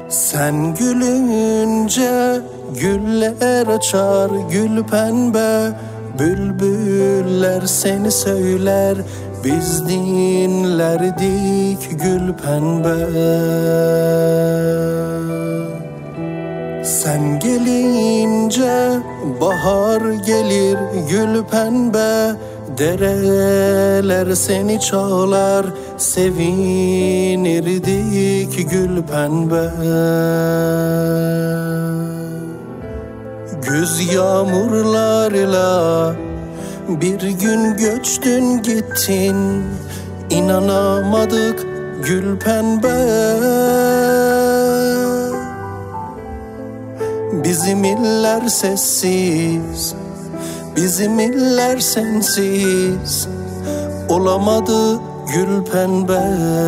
Sen gülünce güller açar gül pembe, bülbüller seni söyler, biz dinlerdik gül pembe. Sen gelince bahar gelir gül pembe, dereler seni çağlar, sevinirdik gül pembe. Güz yağmurlarıyla bir gün göçtün gittin, İnanamadık gül pembe. Bizim iller sessiz, bizim iller sensiz, olamadı gül pembe.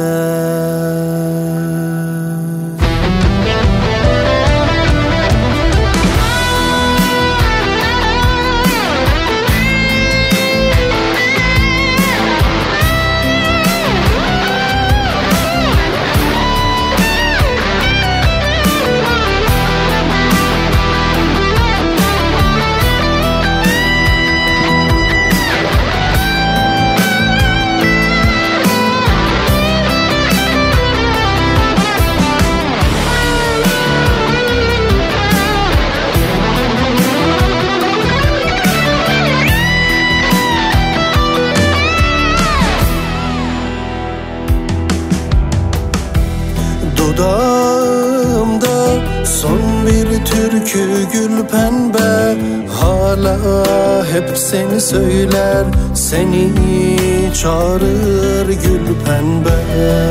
Dudağımda son bir türkü gül pembe, hala hep seni söyler, seni çağırır gül pembe.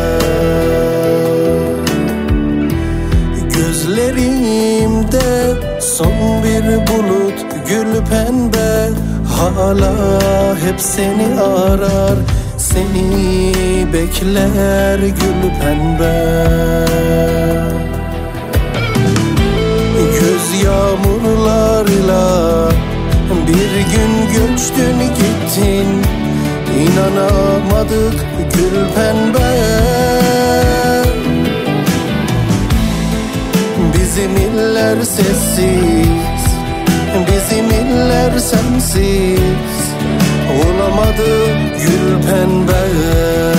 Gözlerimde son bir bulut gül pembe, hala hep seni arar, seni bekler gül pembe. Göz yağmurlarıyla bir gün göçtün gittin, İnanamadık gül pembe. Bizim iller sessiz, bizim iller sensiz, olamadı gül pembe.